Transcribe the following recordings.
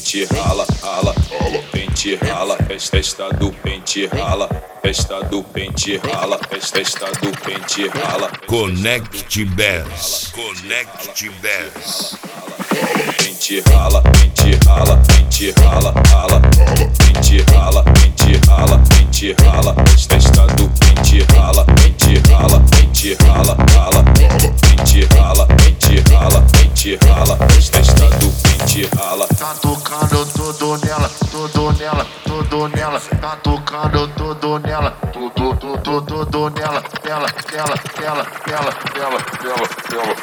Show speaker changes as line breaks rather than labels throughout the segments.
pente rala, rala, pente rala, festa do pente rala, festa do pente rala, festa do pente rala.
Connect Bass, Connect Bass.
Pente rala, pente rala, pente rala, rala, pente rala, pente rala, pente rala, festa do pente rala, pente rala, pente rala, rala, pente rala, pente rala, pente rala, festa do pente rala.
Tá tocando tudo nela, tudo nela, tudo nela. Tá tocando tudo nela, tudo nela, nela, nela, nela, nela, nela, nela, nela.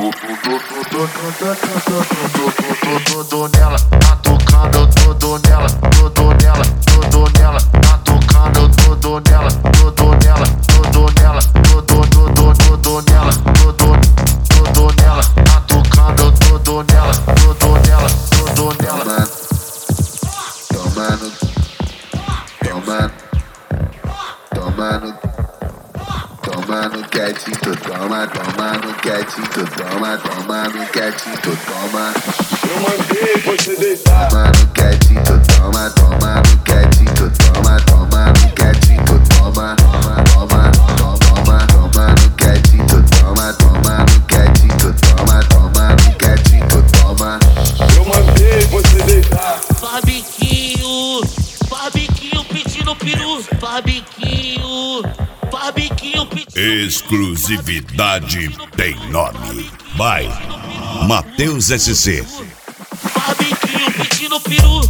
Tudo nela, tá tocando tudo nela, tudo nela, tudo nela. Tá tocando tudo nela, tudo nela, tudo nela, tudo nela, tudo nela. Tá tocando tudo nela, tudo nela, tudo nela. Tomando, tomando, tomando, tomando quietinho, toma, tomando quietinho, toma, tomando quietinho, toma.
Eu mandei você deitar.
Tomando quietinho, toma, tomando quietinho, toma, tomando quietinho, toma, toma, toma, toma, tomando quietinho, toma, tomando quietinho, toma, tomando quietinho, toma.
Eu mandei você deitar.
Barbiquinho, barbiquinho pedindo peru, barbiquinho, barbiquinho pedindo.
Exclusividade tem nome. By Matheus SC.
Barbiquinho pedindo peru,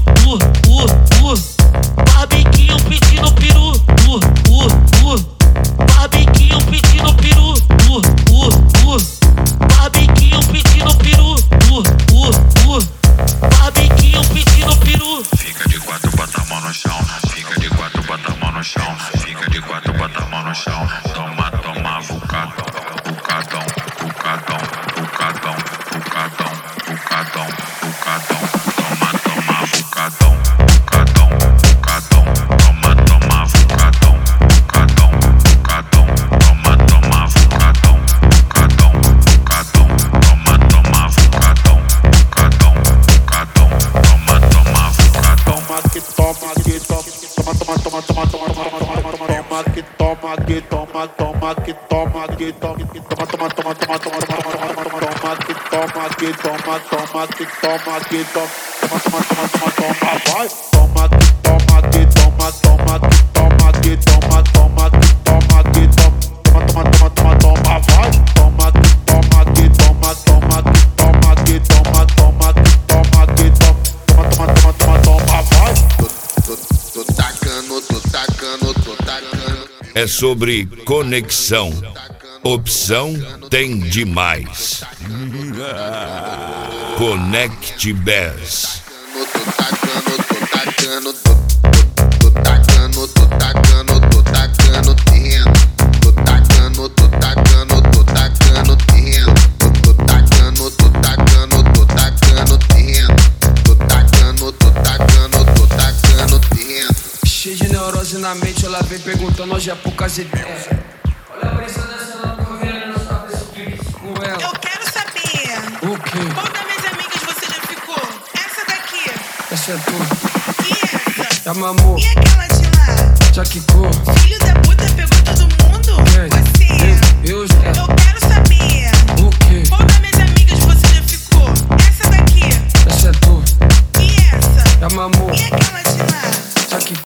barbiquinho pedindo peru, barbiquinho pedindo peru, barbiquinho pedindo peru, barbiquinho pedindo peru.
Fica de quatro, bota a mão no chão. Fica de quatro, bota a mão no chão. Fica de quatro, bota a mão no chão. Toma, toma, vucadão, vucadão, vucadão, vucadão, vucadão, vucadão, vucadão. Toma, toma, vucadão, vucadão, vucadão. Toma, toma, vucadão, vucadão, vucadão. Toma, toma, vucadão, vucadão, vucadão. Toma, toma, vucadão, vucadão, vucadão. Toma, toma, vucadão.
Toma que toma que toma, toma, toma, toma, toma, toma que toma que toma, toma que toma que toma, toma, toma, toma, toma, toma que toma que toma, toma que toma que toma, toma, toma, toma, toma, vai. Toma que toma que toma, toma que toma que toma, toma que toma que toma, toma, toma, toma, toma, vai. Toma que toma que toma, toma que toma que toma, toma que toma que toma, toma, toma, toma, toma, vai. Tô tacando, tô tacando, tô tacando.
É sobre conexão. Opção tem demais. Connect Bass.
Tô tacando, tô tacando, tô tacando, tô tacando, tô tacando terreno. Tô tacando, tô tacando, tô tacando terreno. Tô tacando, tô tacando, tô tacando terreno. Tô tacando, tô tacando, tô tacando terreno.
Cheio de neurose na mente, ela vem perguntando hoje é poucas ideias. Olha a pressão dessa nota correndo na sua cabeça com ela.
Eu quero saber.
O quê?
Qual das minhas amigas você já ficou? Essa daqui.
Essa é tua.
E essa?
Já mamou,
E aquela de lá?
já quicou.
Filho da puta pegou todo mundo?
Quem?
Você.
Eu já.
Eu quero saber.
O quê?
Qual das minhas amigas você já ficou? Essa daqui.
Essa é tua.
E essa?
Já mamou,
E aquela de lá?
já quicou.